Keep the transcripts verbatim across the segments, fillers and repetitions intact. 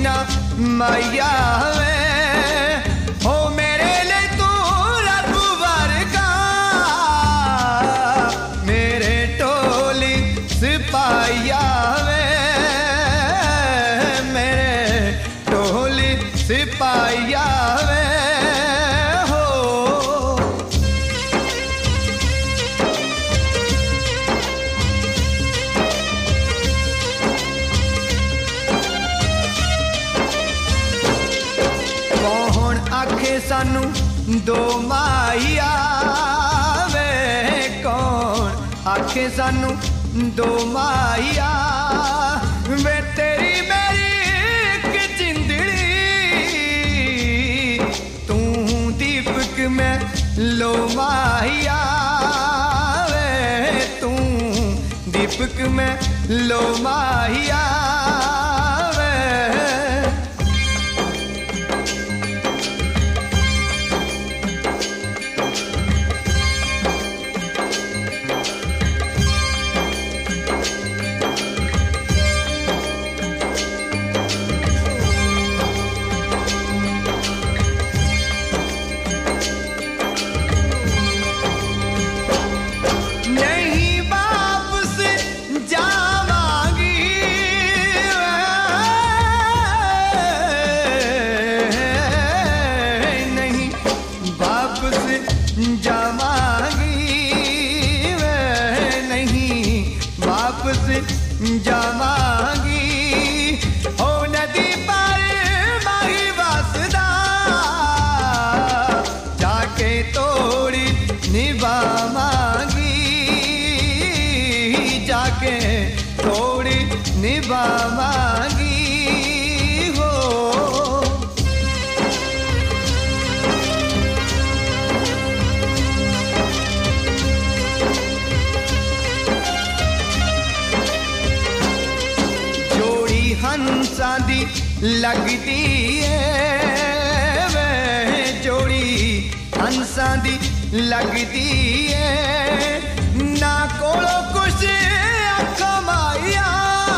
ना मैया वे हो मेरे लिए तू रब वर्गा मेरे टोली सिपाहिया वे मेरे टोली सिपाहिया वे आखे सानू दो माहिया वे कौन आखे सानू दो माहिया वे तेरी मेरी एक जिंदड़ी तू दीपक में लो माहिया वे तू दीपक में लो माहिया जावांगी ओ नदी पर माही वासदा जाके तोड़ी निभावांगी जाके तोड़ी निभावांगी हो हंसा दी लगती है वे जोड़ी हंसा दी लगती है ना कोलो कुछ अख माया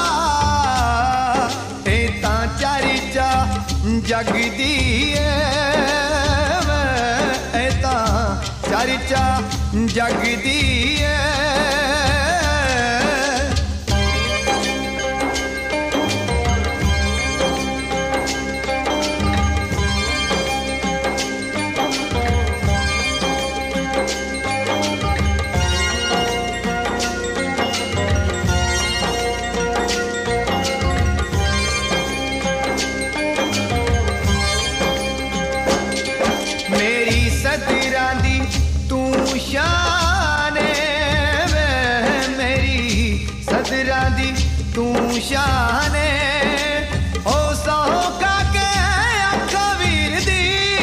एता चारी चा जगदी है वे एता चारी चा जगदी है सदरा दी तू शान वे मेरी सदरा दी तू शान ओ सौका के अख वीर दी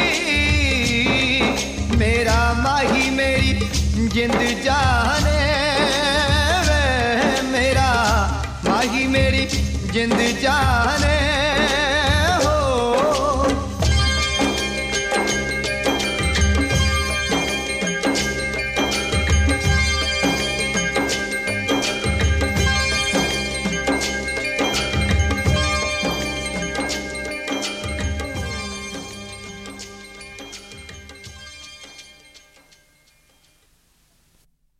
मेरा माही मेरी जिंद जाने वे मेरा माही मेरी जिंद जाने